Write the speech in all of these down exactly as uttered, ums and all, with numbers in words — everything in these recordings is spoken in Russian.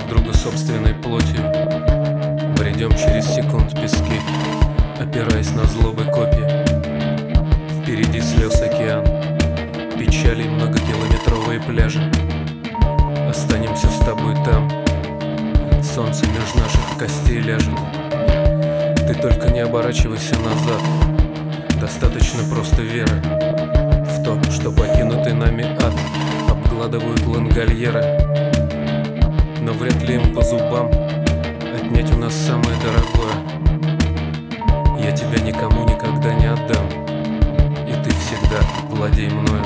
друга собственной плотью. Бредем через секунд пески, опираясь на злобы копья. Впереди слез океан, печали многокилометровые пляжи. Останемся с тобой там, солнце меж наших костей ляжет. Ты только не оборачивайся назад, достаточно просто веры в то, что покинутый нами ад обгладывают лангольеры. Но вряд ли им по зубам отнять у нас самое дорогое. Я тебя никому никогда не отдам, и ты всегда владей мною.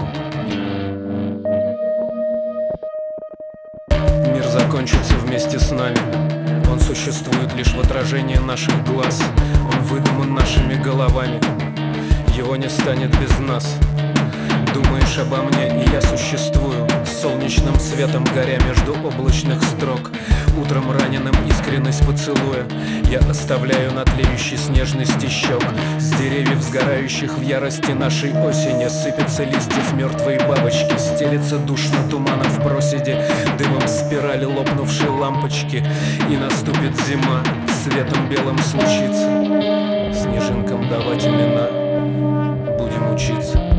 Мир закончится вместе с нами. Он существует лишь в отражении наших глаз. Он выдуман нашими головами. Его не станет без нас. Думаешь обо мне, и я существую, солнечным светом горя между облачных строк. Утром раненым искренность поцелуя я оставляю на тлеющей снежности щек. С деревьев, сгорающих в ярости нашей осени, сыпятся листьев мертвые бабочки. Стелется душно тумана в проседи, дымом спирали лопнувшей лампочки. И наступит зима, светом белым случится снежинкам давать имена. Будем учиться.